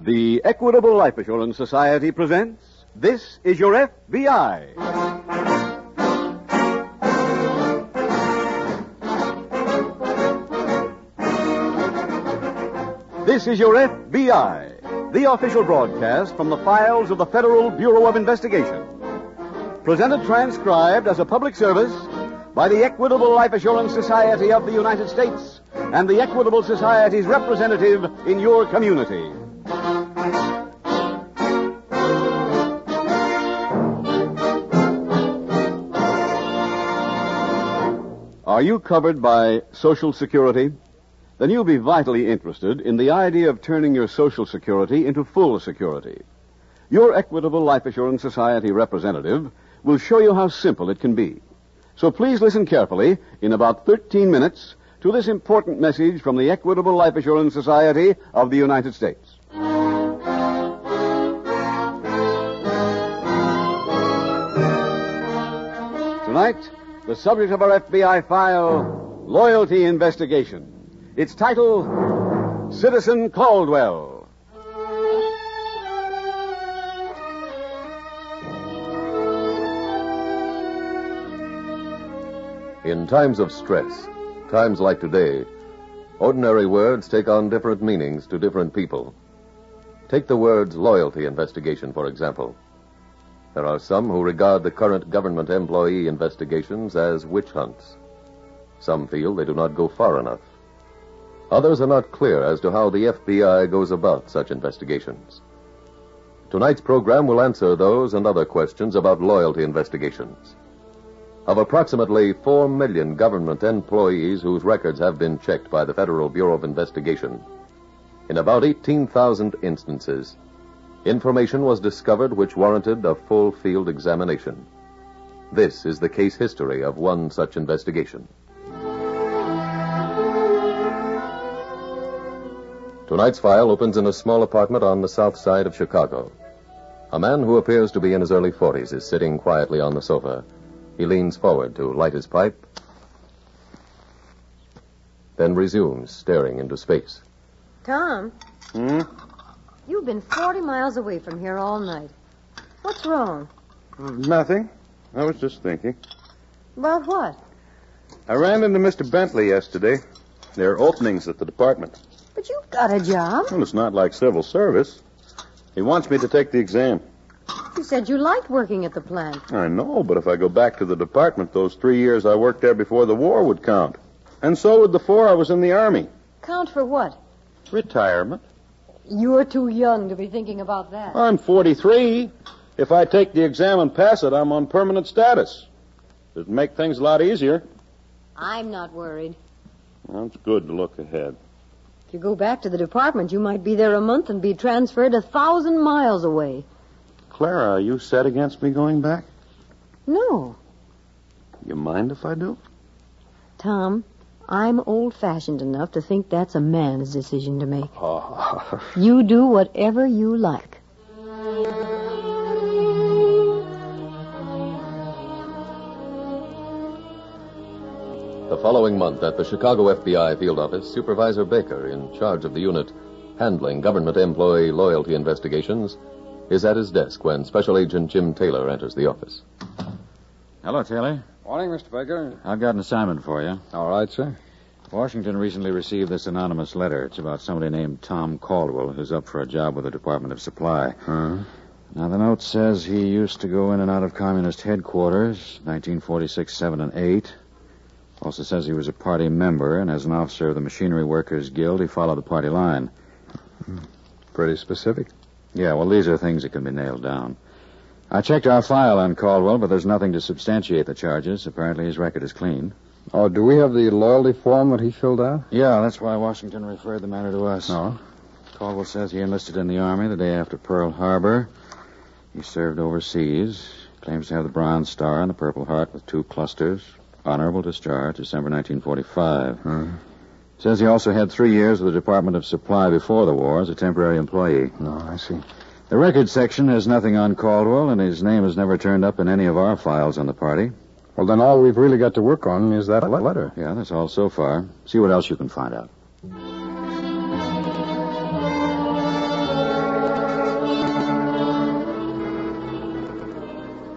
The Equitable Life Assurance Society presents This Is Your FBI. This is Your FBI, the official broadcast from the files of the Federal Bureau of Investigation. Presented transcribed as a public service by the Equitable Life Assurance Society of the United States and the Equitable Society's representative in your community. Are you covered by Social Security? Then you'll be vitally interested in the idea of turning your Social Security into full security. Your Equitable Life Assurance Society representative will show you how simple it can be. So please listen carefully in about 13 minutes to this important message from the Equitable Life Assurance Society of the United States. Tonight, the subject of our FBI file, Loyalty Investigation. Its title, Citizen Caldwell. In times of stress, times like today, ordinary words take on different meanings to different people. Take the words loyalty investigation, for example. There are some who regard the current government employee investigations as witch hunts. Some feel they do not go far enough. Others are not clear as to how the FBI goes about such investigations. Tonight's program will answer those and other questions about loyalty investigations. Of approximately 4 million government employees whose records have been checked by the Federal Bureau of Investigation, in about 18,000 instances, information was discovered which warranted a full field examination. This is the case history of one such investigation. Tonight's file opens in a small apartment on the south side of Chicago. A man who appears to be in his early 40s is sitting quietly on the sofa. He leans forward to light his pipe, then resumes staring into space. Tom? You've been 40 miles away from here all night. What's wrong? Nothing. I was just thinking. About what? I ran into Mr. Bentley yesterday. There are openings at the department. But you've got a job. Well, it's not like civil service. He wants me to take the exam. You said you liked working at the plant. I know, but if I go back to the department, those 3 years I worked there before the war would count. And so would the 4 I was in the Army. Count for what? Retirement. You're too young to be thinking about that. I'm 43. If I take the exam and pass it, I'm on permanent status. It'd make things a lot easier. I'm not worried. Well, it's good to look ahead. If you go back to the department, you might be there a month and be transferred 1,000 miles away. Clara, are you set against me going back? No. You mind if I do? Tom, I'm old-fashioned enough to think that's a man's decision to make. Oh. You do whatever you like. The following month at the Chicago FBI field office, Supervisor Baker, in charge of the unit handling government employee loyalty investigations, is at his desk when Special Agent Jim Taylor enters the office. Hello, Taylor. Morning, Mr. Baker. I've got an assignment for you. All right, sir. Washington recently received this anonymous letter. It's about somebody named Tom Caldwell who's up for a job with the Department of Supply. Huh? Now, the note says he used to go in and out of communist headquarters, 1946, 7, and 8. Also says he was a party member, and as an officer of the Machinery Workers Guild, he followed the party line. Pretty specific. Yeah, well, these are things that can be nailed down. I checked our file on Caldwell, but there's nothing to substantiate the charges. Apparently his record is clean. Oh, do we have the loyalty form that he filled out? Yeah, that's why Washington referred the matter to us. Oh? Caldwell says he enlisted in the Army the day after Pearl Harbor. He served overseas. Claims to have the Bronze Star and the Purple Heart with 2 clusters. Honorable discharge, December 1945. Says he also had 3 years with the Department of Supply before the war as a temporary employee. No, I see. The record section has nothing on Caldwell, and his name has never turned up in any of our files on the party. Well, then all we've really got to work on is that letter. Yeah, that's all so far. See what else you can find out.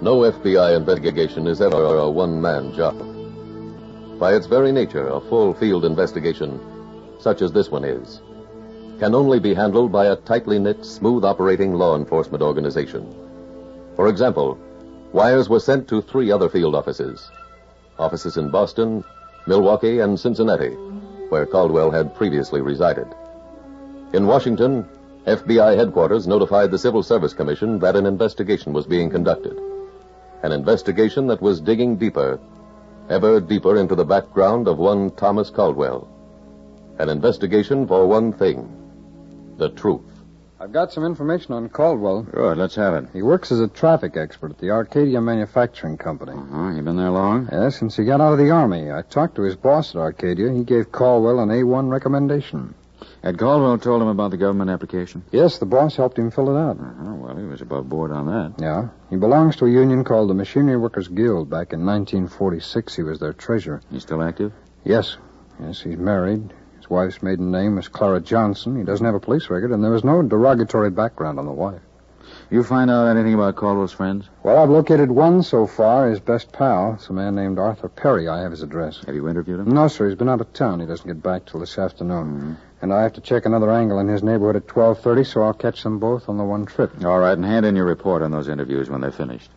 No FBI investigation is ever a one-man job. By its very nature, a full field investigation, such as this one is, can only be handled by a tightly knit, smooth-operating law enforcement organization. For example, wires were sent to 3 other field offices in Boston, Milwaukee, and Cincinnati, where Caldwell had previously resided. In Washington, FBI headquarters notified the Civil Service Commission that an investigation was being conducted. An investigation that was digging deeper, ever deeper into the background of one Thomas Caldwell. An investigation for one thing, the truth. I've got some information on Caldwell. Good, let's have it. He works as a traffic expert at the Arcadia Manufacturing Company. You been there long? Yes, since he got out of the Army. I talked to his boss at Arcadia. He gave Caldwell an A1 recommendation. Had Caldwell told him about the government application? Yes, the boss helped him fill it out. Well, he was above board on that. Yeah. He belongs to a union called the Machinery Workers Guild. Back in 1946, he was their treasurer. He's still active? Yes. Yes, he's married. His wife's maiden name is Clara Johnson. He doesn't have a police record, and there was no derogatory background on the wife. You find out anything about Caldwell's friends? Well, I've located one so far, his best pal. It's a man named Arthur Perry. I have his address. Have you interviewed him? No, sir. He's been out of town. He doesn't get back till this afternoon. And I have to check another angle in his neighborhood at 12:30, so I'll catch them both on the one trip. All right, and hand in your report on those interviews when they're finished.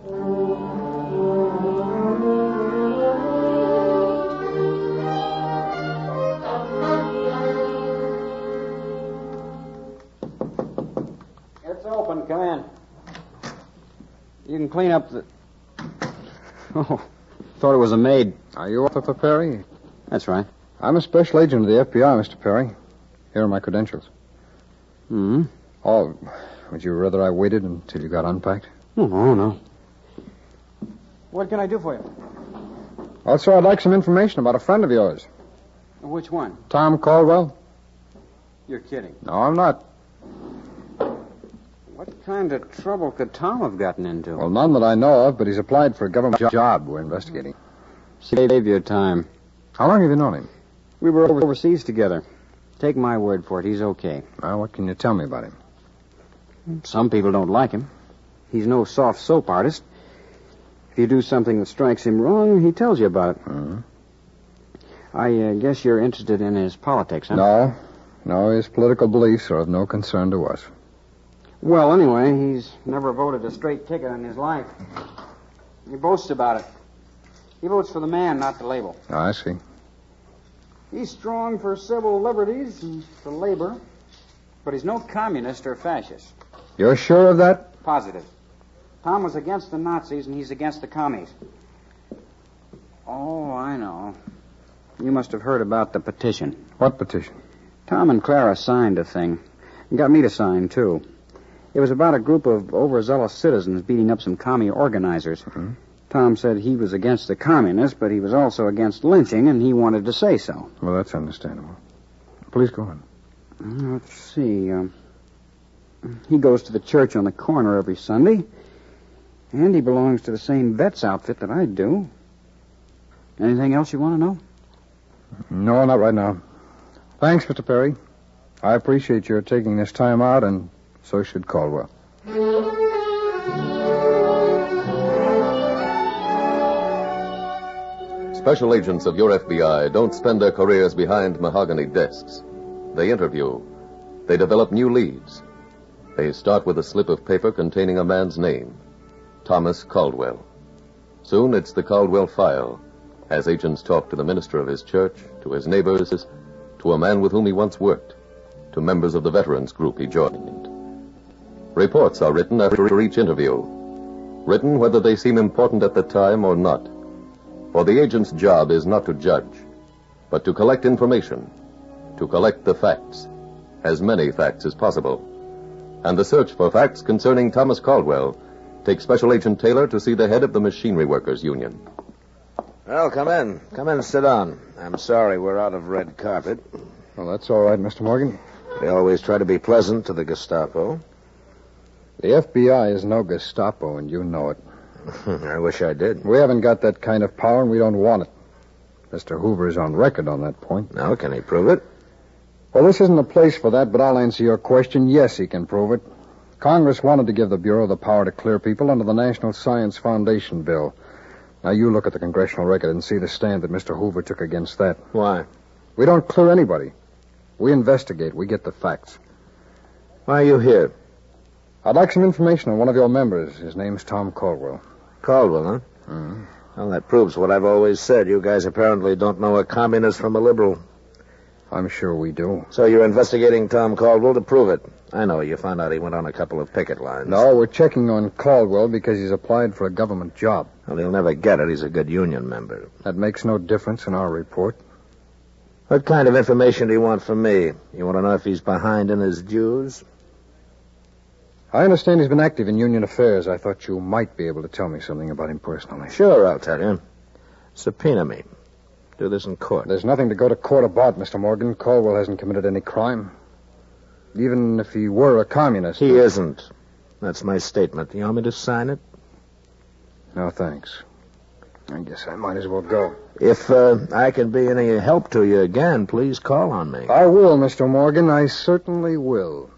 It's open. Come in. You can clean up the... Oh, thought it was a maid. Are you Arthur Perry? That's right. I'm a special agent of the FBI, Mr. Perry. Here are my credentials. Hmm? Oh, would you rather I waited until you got unpacked? Oh, no. What can I do for you? Well, sir, I'd like some information about a friend of yours. Which one? Tom Caldwell? You're kidding. No, I'm not. What kind of trouble could Tom have gotten into? Well, none that I know of, but he's applied for a government job we're investigating. Save your time. How long have you known him? We were overseas together. Take my word for it, he's okay. Well, what can you tell me about him? Some people don't like him. He's no soft soap artist. If you do something that strikes him wrong, he tells you about it. Mm-hmm. I guess you're interested in his politics, huh? No, his political beliefs are of no concern to us. Well, anyway, he's never voted a straight ticket in his life. He boasts about it. He votes for the man, not the label. Oh, I see. He's strong for civil liberties and for labor, but he's no communist or fascist. You're sure of that? Positive. Tom was against the Nazis, and he's against the commies. Oh, I know. You must have heard about the petition. What petition? Tom and Clara signed a thing. And got me to sign, too. It was about a group of overzealous citizens beating up some commie organizers. Mm-hmm. Tom said he was against the communists, but he was also against lynching, and he wanted to say so. Well, that's understandable. Please go on. Let's see. He goes to the church on the corner every Sunday, and he belongs to the same vet's outfit that I do. Anything else you want to know? No, not right now. Thanks, Mr. Perry. I appreciate your taking this time out, and so should Caldwell. Special agents of your FBI don't spend their careers behind mahogany desks. They interview. They develop new leads. They start with a slip of paper containing a man's name, Thomas Caldwell. Soon it's the Caldwell file, as agents talk to the minister of his church, to his neighbors, to a man with whom he once worked, to members of the veterans group he joined. Reports are written after each interview, written whether they seem important at the time or not. For the agent's job is not to judge, but to collect information, to collect the facts, as many facts as possible. And the search for facts concerning Thomas Caldwell takes Special Agent Taylor to see the head of the Machinery Workers Union. Well, come in. Come in and sit down. I'm sorry we're out of red carpet. Well, that's all right, Mr. Morgan. We always try to be pleasant to the Gestapo. The FBI is no Gestapo, and you know it. I wish I did. We haven't got that kind of power, and we don't want it. Mr. Hoover is on record on that point. Now, can he prove it? Well, this isn't a place for that, but I'll answer your question. Yes, he can prove it. Congress wanted to give the Bureau the power to clear people under the National Science Foundation bill. Now, you look at the congressional record and see the stand that Mr. Hoover took against that. Why? We don't clear anybody. We investigate. We get the facts. Why are you here? I'd like some information on one of your members. His name's Tom Caldwell. Caldwell, huh? Mm-hmm. Well, that proves what I've always said. You guys apparently don't know a communist from a liberal. I'm sure we do. So you're investigating Tom Caldwell to prove it. I know. You found out he went on a couple of picket lines. No, we're checking on Caldwell because he's applied for a government job. Well, he'll never get it. He's a good union member. That makes no difference in our report. What kind of information do you want from me? You want to know if he's behind in his dues? I understand he's been active in union affairs. I thought you might be able to tell me something about him personally. Sure, I'll tell you. Subpoena me. Do this in court. There's nothing to go to court about, Mr. Morgan. Caldwell hasn't committed any crime. Even if he were a communist. He isn't. That's my statement. You want me to sign it? No, thanks. I guess I might as well go. If I can be any help to you again, please call on me. I will, Mr. Morgan. I certainly will.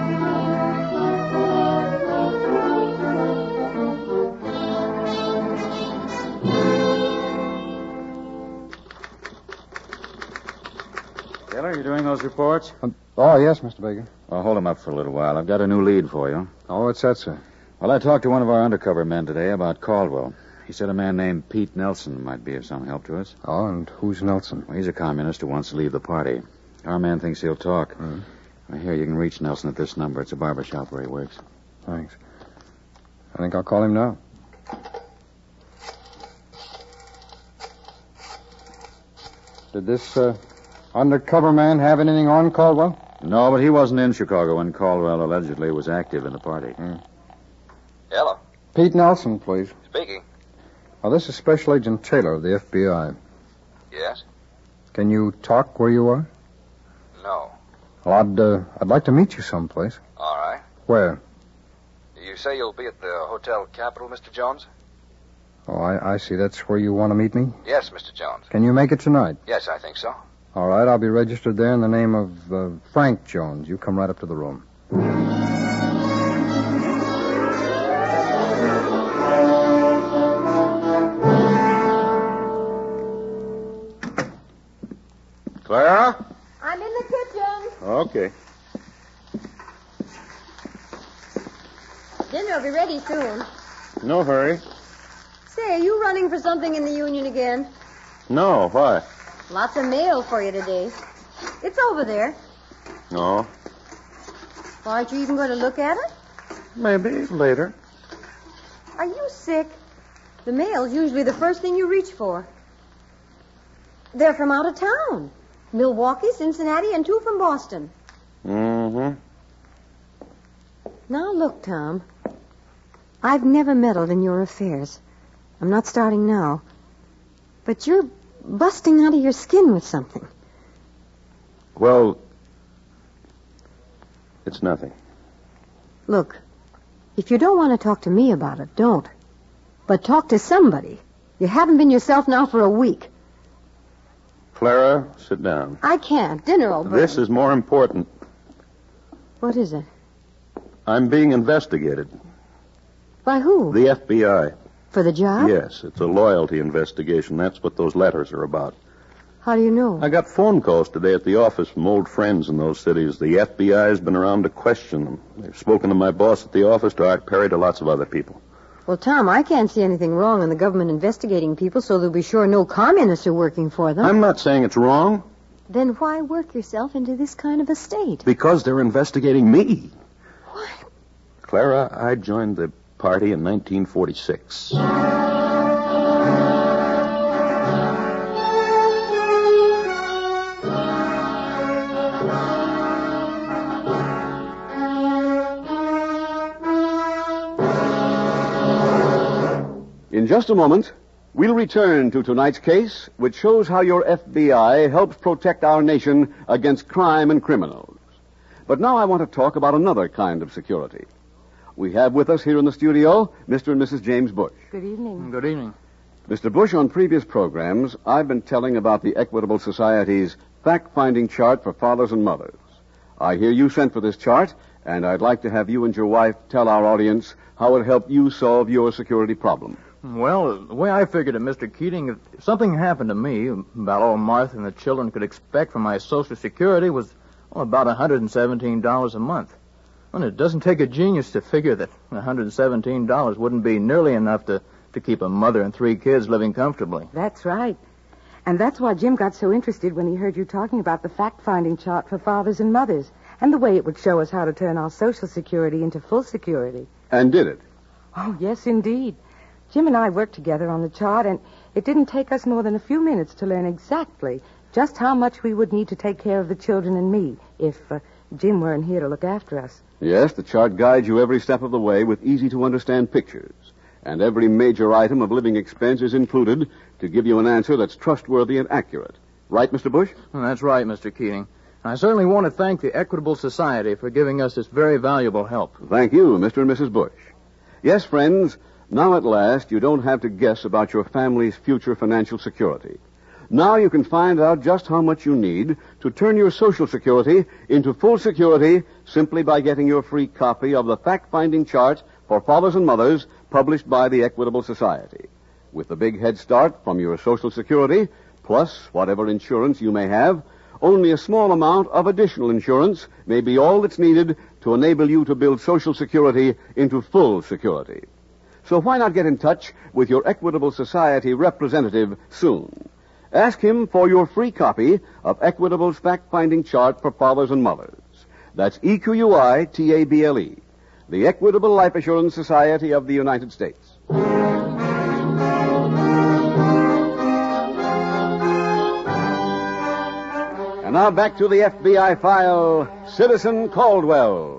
Taylor, you doing those reports? Oh, yes, Mr. Baker. Well, hold them up for a little while. I've got a new lead for you. Oh, what's that, sir? Well, I talked to one of our undercover men today about Caldwell. He said a man named Pete Nelson might be of some help to us. Oh, and who's Nelson? Well, he's a communist who wants to leave the party. Our man thinks he'll talk. Well, here, you can reach Nelson at this number. It's a barber shop where he works. Thanks. I think I'll call him now. Did this undercover man have anything on Caldwell? No, but he wasn't in Chicago when Caldwell allegedly was active in the party. Hello. Pete Nelson, please. Speaking. Oh, this is Special Agent Taylor of the FBI. Yes? Can you talk where you are? No. Well, I'd like to meet you someplace. All right. Where? You say you'll be at the Hotel Capitol, Mr. Jones? Oh, I see. That's where you want to meet me? Yes, Mr. Jones. Can you make it tonight? Yes, I think so. All right, I'll be registered there in the name of Frank Jones. You come right up to the room. Clara? I'm in the kitchen. Okay. Dinner will be ready soon. No hurry. Say, are you running for something in the union again? No, why? Lots of mail for you today. It's over there. No. Well, aren't you even going to look at it? Maybe later. Are you sick? The mail's usually the first thing you reach for. They're from out of town. Milwaukee, Cincinnati, and 2 from Boston. Mm-hmm. Now, look, Tom. I've never meddled in your affairs. I'm not starting now. But you're busting out of your skin with something. Well, it's nothing. Look, if you don't want to talk to me about it, don't. But talk to somebody. You haven't been yourself now for a week. Clara, sit down. I can't. Dinner will burn. This is more important. What is it? I'm being investigated. By who? The FBI. For the job? Yes, it's a loyalty investigation. That's what those letters are about. How do you know? I got phone calls today at the office from old friends in those cities. The FBI has been around to question them. They've spoken to my boss at the office, to Art Perry, to lots of other people. Well, Tom, I can't see anything wrong in the government investigating people, so they'll be sure no communists are working for them. I'm not saying it's wrong. Then why work yourself into this kind of a state? Because they're investigating me. What? Clara, I joined the party in 1946. In just a moment, we'll return to tonight's case, which shows how your FBI helps protect our nation against crime and criminals. But now I want to talk about another kind of security. We have with us here in the studio Mr. and Mrs. James Bush. Good evening. Good evening. Mr. Bush, on previous programs, I've been telling about the Equitable Society's fact-finding chart for fathers and mothers. I hear you sent for this chart, And I'd like to have you and your wife tell our audience how it helped you solve your security problem. Well, the way I figured it, Mr. Keating, if something happened to me, about all Martha and the children could expect from my Social Security was about $117 a month. And it doesn't take a genius to figure that $117 wouldn't be nearly enough to keep a mother and 3 kids living comfortably. That's right. And that's why Jim got so interested when he heard you talking about the fact-finding chart for fathers and mothers and the way it would show us how to turn our Social Security into full security. And did it? Oh, yes, indeed. Jim and I worked together on the chart, and it didn't take us more than a few minutes to learn exactly just how much we would need to take care of the children and me if Jim weren't here to look after us. Yes, the chart guides you every step of the way with easy-to-understand pictures. And every major item of living expense is included to give you an answer that's trustworthy and accurate. Right, Mr. Bush? Well, that's right, Mr. Keating. I certainly want to thank the Equitable Society for giving us this very valuable help. Thank you, Mr. and Mrs. Bush. Yes, friends, now at last you don't have to guess about your family's future financial security. Now you can find out just how much you need to turn your Social Security into full security simply by getting your free copy of the fact-finding chart for fathers and mothers published by the Equitable Society. With the big head start from your Social Security, plus whatever insurance you may have, only a small amount of additional insurance may be all that's needed to enable you to build Social Security into full security. So why not get in touch with your Equitable Society representative soon? Ask him for your free copy of Fact-Finding Chart for Fathers and Mothers. That's EQUITABLE, the Equitable Life Assurance Society of the United States. And now back to the FBI file, Citizen Caldwell.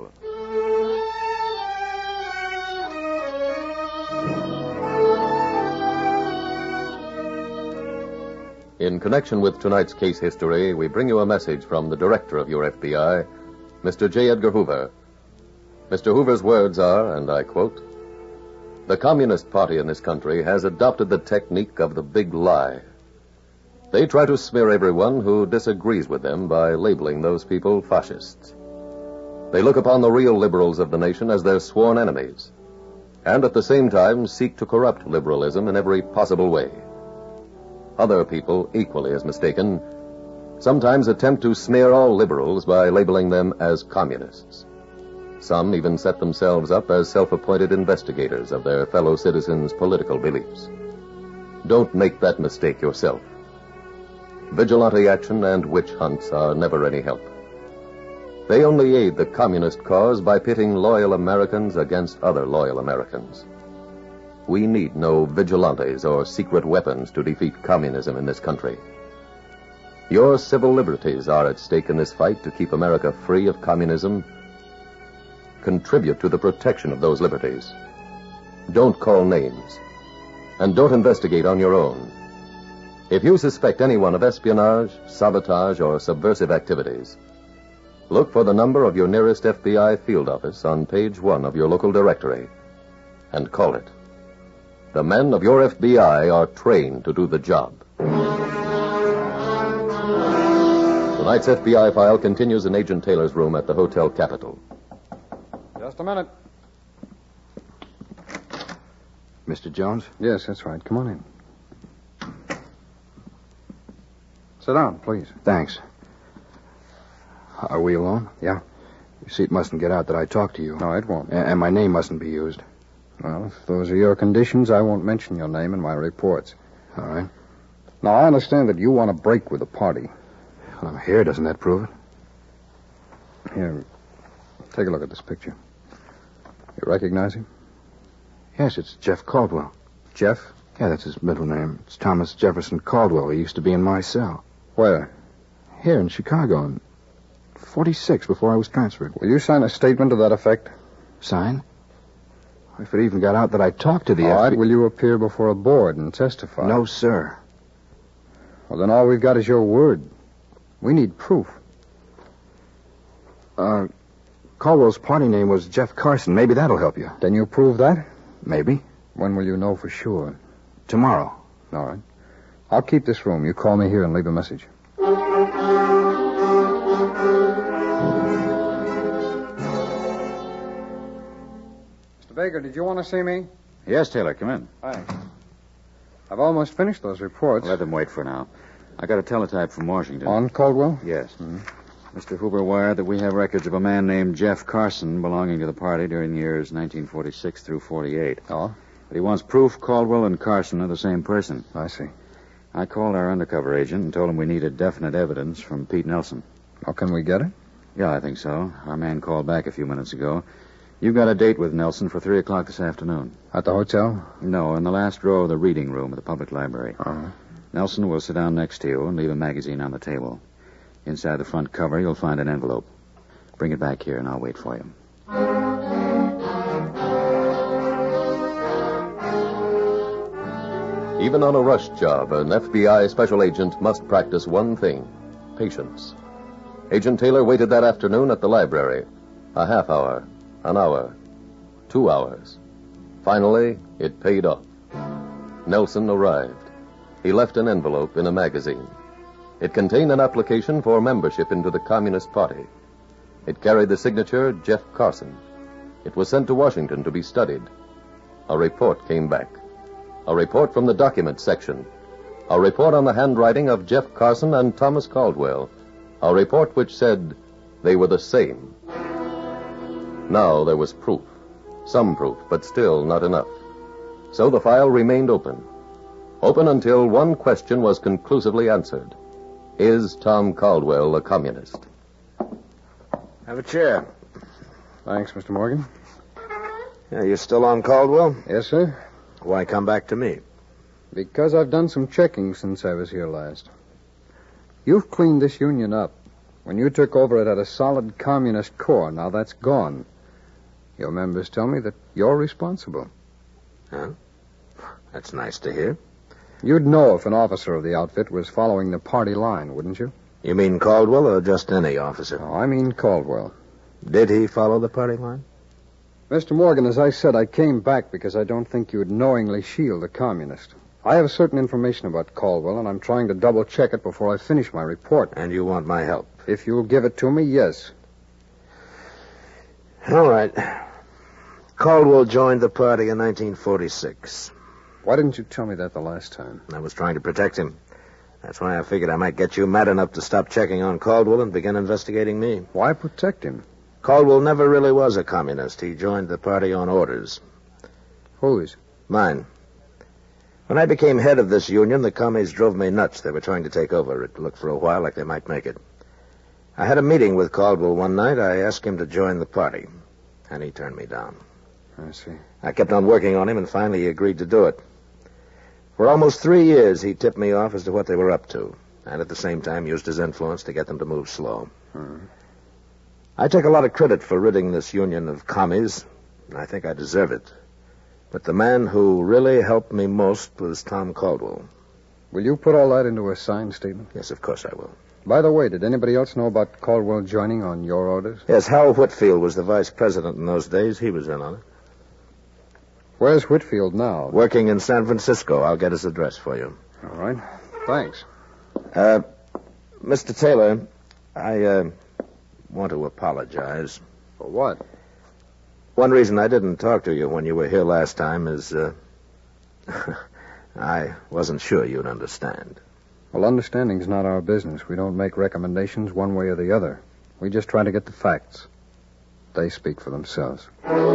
In connection with tonight's case history, we bring you a message from the director of your FBI, Mr. J. Edgar Hoover. Mr. Hoover's words are, and I quote, "The Communist Party in this country has adopted the technique of the big lie. They try to smear everyone who disagrees with them by labeling those people fascists. They look upon the real liberals of the nation as their sworn enemies, and at the same time seek to corrupt liberalism in every possible way. Other people, equally as mistaken, sometimes attempt to smear all liberals by labeling them as communists. Some even set themselves up as self-appointed investigators of their fellow citizens' political beliefs. Don't make that mistake yourself. Vigilante action and witch hunts are never any help. They only aid the communist cause by pitting loyal Americans against other loyal Americans. We need no vigilantes or secret weapons to defeat communism in this country. Your civil liberties are at stake in this fight to keep America free of communism. Contribute to the protection of those liberties. Don't call names. And don't investigate on your own. If you suspect anyone of espionage, sabotage, or subversive activities, look for the number of your nearest FBI field office on page 1 of your local directory and call it. The men of your FBI are trained to do the job. Tonight's FBI file continues in Agent Taylor's room at the Hotel Capitol. Just a minute. Mr. Jones? Yes, that's right. Come on in. Sit down, please. Thanks. Are we alone? Yeah. You see, it mustn't get out that I talked to you. No, it won't. And my name mustn't be used. Well, if those are your conditions, I won't mention your name in my reports. All right. Now, I understand that you want to break with the party. Well, I'm here. Doesn't that prove it? Here, take a look at this picture. You recognize him? Yes, it's Jeff Caldwell. Jeff? Yeah, that's his middle name. It's Thomas Jefferson Caldwell. He used to be in my cell. Where? Here in Chicago in 46 before I was transferred. Will you sign a statement to that effect? Sign? If it even got out that I talked to the All right, will you appear before a board and testify? No, sir. Well, then all we've got is your word. We need proof. Caldwell's party name was Jeff Carson. Maybe that'll help you. Then you prove that? Maybe. When will you know for sure? Tomorrow. All right. I'll keep this room. You call me here and leave a message. Baker, did you want to see me? Yes, Taylor, come in. Thanks. I've almost finished those reports. Let them wait for now. I got a teletype from Washington. On Caldwell? Yes. Mr. Hoover wired that we have records of a man named Jeff Carson belonging to the party during the years 1946 through 48. Oh? But he wants proof Caldwell and Carson are the same person. I see. I called our undercover agent and told him we needed definite evidence from Pete Nelson. Oh, can we get it? Yeah, I think so. Our man called back a few minutes ago. You've got a date with Nelson for 3 o'clock this afternoon. At the hotel? No, in the last row of the reading room at the public library. Uh-huh. Nelson will sit down next to you and leave a magazine on the table. Inside the front cover, you'll find an envelope. Bring it back here and I'll wait for you. Even on a rush job, an FBI special agent must practice one thing: patience. Agent Taylor waited that afternoon at the library. A half hour, an hour, 2 hours. Finally, it paid off. Nelson arrived. He left an envelope in a magazine. It contained an application for membership into the Communist Party. It carried the signature Jeff Carson. It was sent to Washington to be studied. A report came back. A report from the documents section. A report on the handwriting of Jeff Carson and Thomas Caldwell. A report which said they were the same. Now there was proof. Some proof, but still not enough. So the file remained open. Open until one question was conclusively answered. Is Tom Caldwell a communist? Have a chair. Thanks, Mr. Morgan. Yeah, you still on Caldwell? Yes, sir. Why come back to me? Because I've done some checking since I was here last. You've cleaned this union up. When you took over, it had a solid communist core. Now that's gone. Your members tell me that you're responsible. Huh? That's nice to hear. You'd know if an officer of the outfit was following the party line, wouldn't you? You mean Caldwell or just any officer? Oh, I mean Caldwell. Did he follow the party line? Mr. Morgan, as I said, I came back because I don't think you would knowingly shield a communist. I have certain information about Caldwell, and I'm trying to double-check it before I finish my report. And you want my help? If you'll give it to me, yes. All right. Caldwell joined the party in 1946. Why didn't you tell me that the last time? I was trying to protect him. That's why I figured I might get you mad enough to stop checking on Caldwell and begin investigating me. Why protect him? Caldwell never really was a communist. He joined the party on orders. Whose? Mine. When I became head of this union, the commies drove me nuts. They were trying to take over. It looked for a while like they might make it. I had a meeting with Caldwell one night. I asked him to join the party, and he turned me down. I see. I kept on working on him, and finally he agreed to do it. For almost 3 years, he tipped me off as to what they were up to, and at the same time used his influence to get them to move slow. I take a lot of credit for ridding this union of commies, and I think I deserve it. But the man who really helped me most was Tom Caldwell. Will you put all that into a signed statement? Yes, of course I will. By the way, did anybody else know about Caldwell joining on your orders? Yes, Hal Whitfield was the vice president in those days. He was in on it. Where's Whitfield now? Working in San Francisco. I'll get his address for you. All right. Thanks. Mr. Taylor, I want to apologize. For what? One reason I didn't talk to you when you were here last time is, I wasn't sure you'd understand. Well, understanding's not our business. We don't make recommendations one way or the other. We just try to get the facts. They speak for themselves.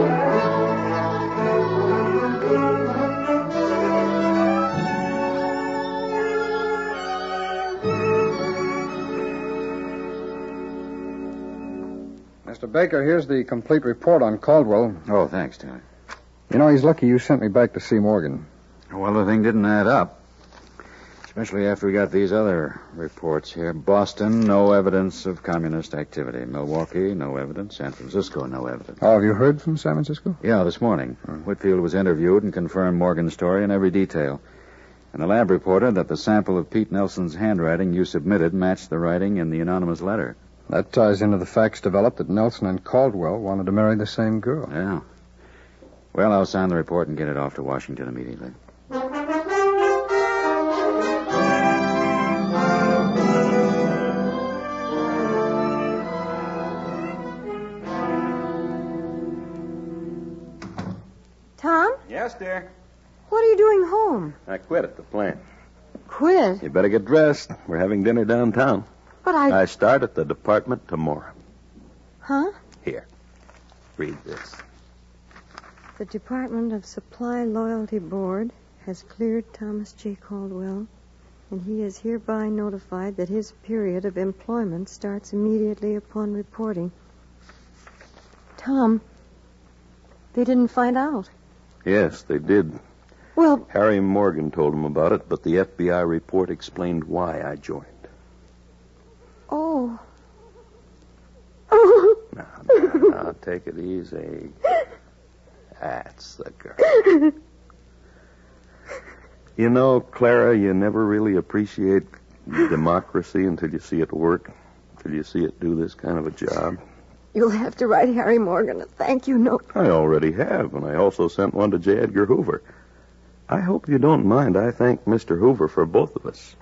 Mr. Baker, here's the complete report on Caldwell. Oh, thanks, Taylor. You know, he's lucky you sent me back to see Morgan. Well, the thing didn't add up. Especially after we got these other reports here. Boston, no evidence of communist activity. Milwaukee, no evidence. San Francisco, no evidence. Oh, have you heard from San Francisco? Yeah, this morning. Whitfield was interviewed and confirmed Morgan's story in every detail. And the lab reported that the sample of Pete Nelson's handwriting you submitted matched the writing in the anonymous letter. That ties into the facts developed that Nelson and Caldwell wanted to marry the same girl. Yeah. Well, I'll sign the report and get it off to Washington immediately. Tom, Yes, dear. what are you doing home? I quit at the plant. Quit? You better get dressed. We're having dinner downtown. But I start at the department tomorrow. Huh? Here. Read this. The Department of Supply Loyalty Board has cleared Thomas J. Caldwell, and he is hereby notified that his period of employment starts immediately upon reporting. Tom, they didn't find out. Yes, they did. Well, Harry Morgan told them about it, but the FBI report explained why I joined. oh. Now, take it easy. That's the girl. You know, Clara, you never really appreciate democracy until you see it work, until you see it do this kind of a job. You'll have to write Harry Morgan a thank you note. I already have, and I also sent one to J. Edgar Hoover. I hope you don't mind. I thank Mr. Hoover for both of us.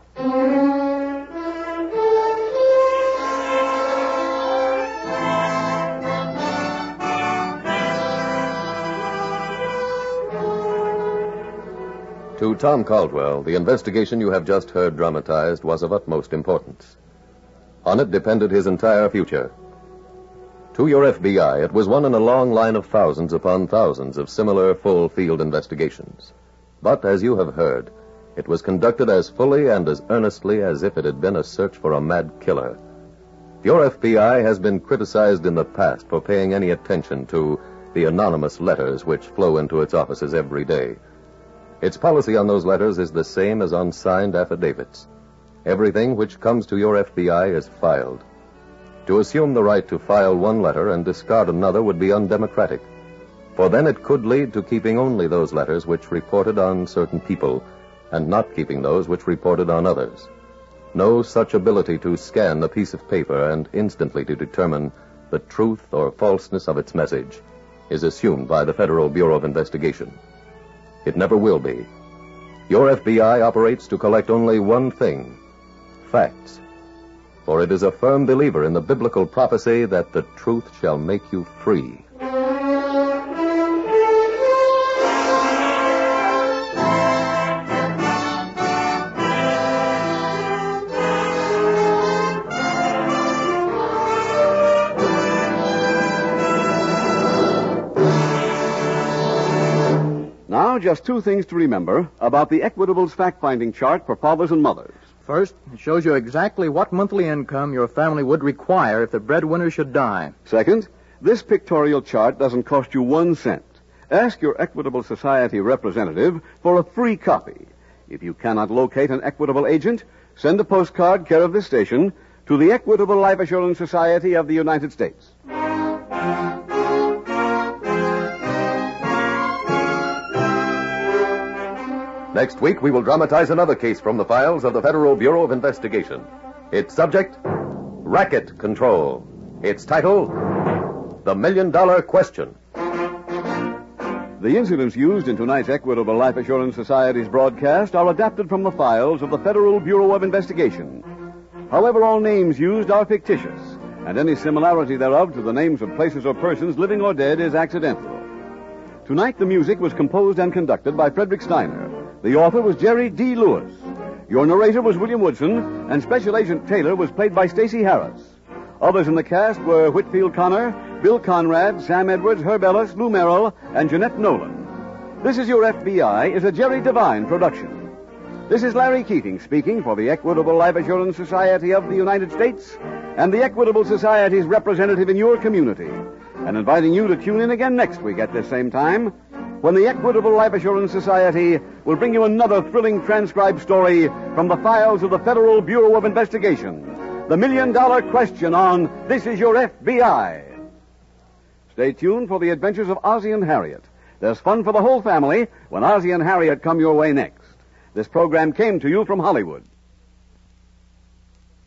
To Tom Caldwell, the investigation you have just heard dramatized was of utmost importance. On it depended his entire future. To your FBI, it was one in a long line of thousands upon thousands of similar full-field investigations. But, as you have heard, it was conducted as fully and as earnestly as if it had been a search for a mad killer. Your FBI has been criticized in the past for paying any attention to the anonymous letters which flow into its offices every day. Its policy on those letters is the same as on signed affidavits. Everything which comes to your FBI is filed. To assume the right to file one letter and discard another would be undemocratic, for then it could lead to keeping only those letters which reported on certain people and not keeping those which reported on others. No such ability to scan a piece of paper and instantly to determine the truth or falseness of its message is assumed by the Federal Bureau of Investigation. It never will be. Your FBI operates to collect only one thing: facts. For it is a firm believer in the biblical prophecy that the truth shall make you free. Now, just two things to remember about the Equitable's fact-finding chart for fathers and mothers. First, it shows you exactly what monthly income your family would require if the breadwinner should die. Second, this pictorial chart doesn't cost you 1 cent. Ask your Equitable Society representative for a free copy. If you cannot locate an Equitable agent, send a postcard care of this station to the Equitable Life Assurance Society of the United States. Next week, we will dramatize another case from the files of the Federal Bureau of Investigation. Its subject, Racket Control. Its title, The $1 Million Question. The incidents used in tonight's Equitable Life Assurance Society's broadcast are adapted from the files of the Federal Bureau of Investigation. However, all names used are fictitious, and any similarity thereof to the names of places or persons, living or dead, is accidental. Tonight, the music was composed and conducted by Frederick Steiner. The author was Jerry D. Lewis. Your narrator was William Woodson, and Special Agent Taylor was played by Stacey Harris. Others in the cast were Whitfield Connor, Bill Conrad, Sam Edwards, Herb Ellis, Lou Merrill, and Jeanette Nolan. This Is Your FBI is a Jerry Devine production. This is Larry Keating speaking for the Equitable Life Assurance Society of the United States and the Equitable Society's representative in your community, and inviting you to tune in again next week at this same time, when the Equitable Life Assurance Society will bring you another thrilling transcribed story from the files of the Federal Bureau of Investigation. The $1 Million Question on This Is Your FBI. Stay tuned for the adventures of Ozzie and Harriet. There's fun for the whole family when Ozzie and Harriet come your way next. This program came to you from Hollywood.